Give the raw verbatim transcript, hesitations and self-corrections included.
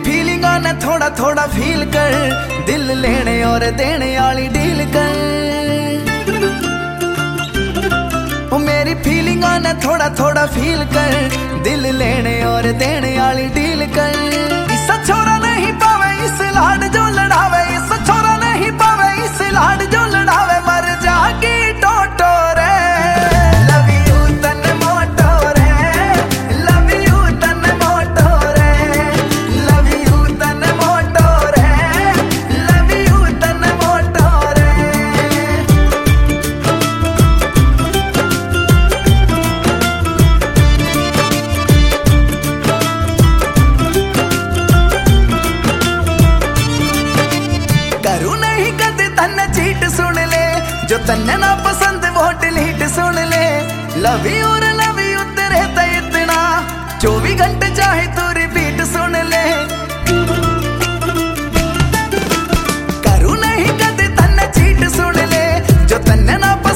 Feeling ने थोड़ा थोड़ा फील कर, दिल लेने और देने वाली डील कर। ओ मेरी फीलिंग ने थोड़ा थोड़ा फील कर, दिल लेने और देने वाली डील कर। इस छोरा नहीं पावे इस लाड जो लड़ावे, इस छोरा नहीं पावे इस लाड जो लड़ावे, मर जागी टोटो रे। लव यू तन मोटो रे, लव यू तन मोटो रे, लव यू तन मोटो रे, लव यू तन मोटो रे। करूं नहीं कदे तन्ने चीट सुन ले, जो तन्ने ना पसंद वो डिलीट सुन ले। लव यू और लव यू तेरे ते इतना, चौबीस घंटे चाहे तू रिपीट सुन ले। करूं नहीं कदे तन्ने चीट सुन ले, जो तन्ने ना